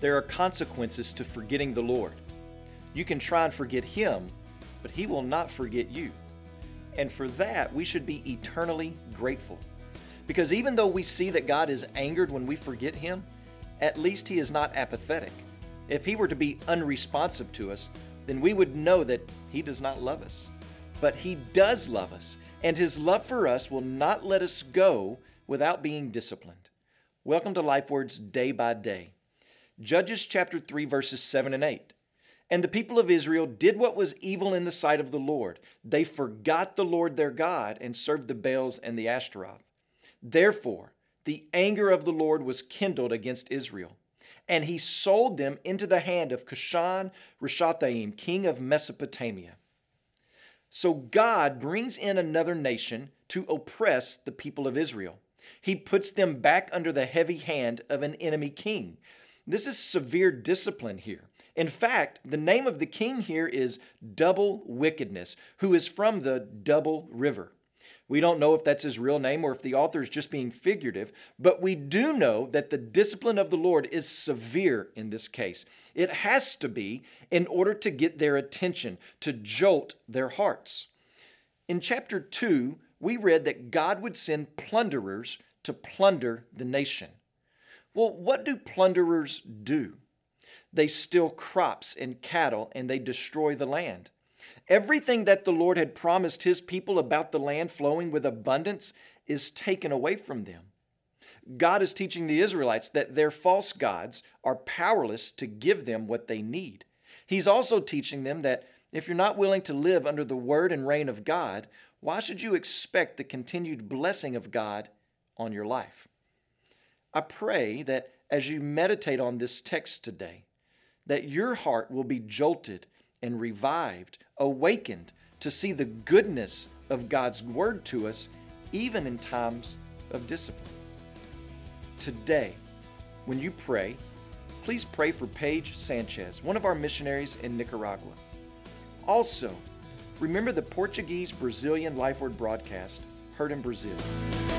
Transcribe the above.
There are consequences to forgetting the Lord. You can try and forget Him, but He will not forget you. And for that, we should be eternally grateful. Because even though we see that God is angered when we forget Him, at least He is not apathetic. If He were to be unresponsive to us, then we would know that He does not love us. But He does love us, and His love for us will not let us go without being disciplined. Welcome to LifeWords Day by Day. Judges chapter 3, verses 7 and 8. And the people of Israel did what was evil in the sight of the Lord. They forgot the Lord their God and served the Baals and the Ashtaroth. Therefore, the anger of the Lord was kindled against Israel, and He sold them into the hand of Cushan-Rishathaim, king of Mesopotamia. So God brings in another nation to oppress the people of Israel. He puts them back under the heavy hand of an enemy king. This is severe discipline here. In fact, the name of the king here is Double Wickedness, who is from the Double River. We don't know if that's his real name or if the author is just being figurative, but we do know that the discipline of the Lord is severe in this case. It has to be in order to get their attention, to jolt their hearts. In chapter 2, we read that God would send plunderers to plunder the nation. Well, what do plunderers do? They steal crops and cattle, and they destroy the land. Everything that the Lord had promised His people about the land flowing with abundance is taken away from them. God is teaching the Israelites that their false gods are powerless to give them what they need. He's also teaching them that if you're not willing to live under the word and reign of God, why should you expect the continued blessing of God on your life? I pray that as you meditate on this text today, that your heart will be jolted and revived, awakened to see the goodness of God's word to us, even in times of discipline. Today, when you pray, please pray for Paige Sanchez, one of our missionaries in Nicaragua. Also, remember the Portuguese-Brazilian LifeWord broadcast heard in Brazil.